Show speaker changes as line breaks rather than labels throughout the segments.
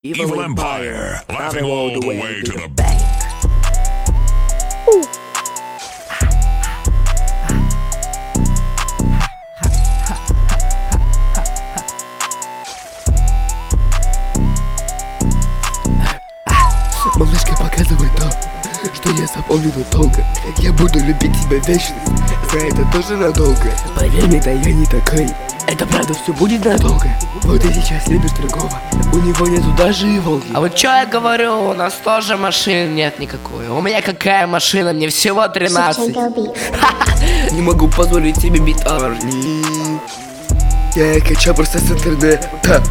Evil Empire, laughing all the way to the
bank.
Малышка, показывай то, что я запомню надолго. Я буду любить тебя вечно, за это тоже надолго. Поверь мне, да я не такой, это правда все будет надолго. Вот ты сейчас любишь другого, у него нету даже и Волги.
А вот чё я говорю, у нас тоже машин нет никакой. У меня какая машина, мне всего 13.
Не могу позволить тебе бить Арни. Я качаю просто с интернета.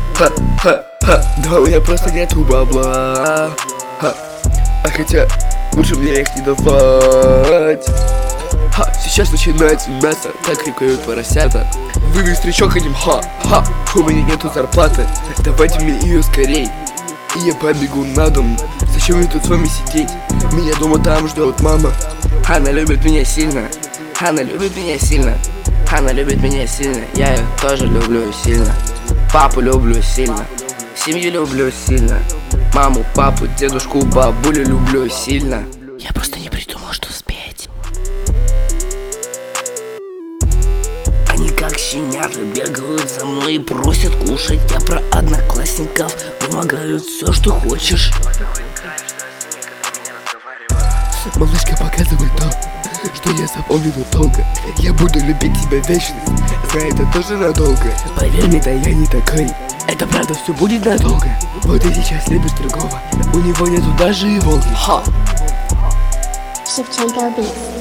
Да у меня просто нету бабла. А хотя лучше мне их не давать. Сейчас начинается мясо, так крикают поросята. Вы встречок хотим, у меня нету зарплаты. Давайте мне ее скорей. И я побегу на дом. Зачем мне тут с вами сидеть? Меня дома там ждет мама.
Она любит меня сильно. Она любит меня сильно. Она любит меня сильно. Я ее тоже люблю сильно. Папу люблю сильно. Семью люблю сильно. Маму, папу, дедушку, бабулю люблю сильно. Я просто не придумал, что спеть. Они как щенята бегают за мной и просят кушать. Я про одноклассников помогаю все, что хочешь.
Малышка, показывай то, что я запомню надолго. Я буду любить тебя вечно, за это тоже надолго. Поверь мне, да я не такой, это правда все будет надолго. Вот ты сейчас любишь другого, у него нету даже и Волги.
Shevchenko Beats.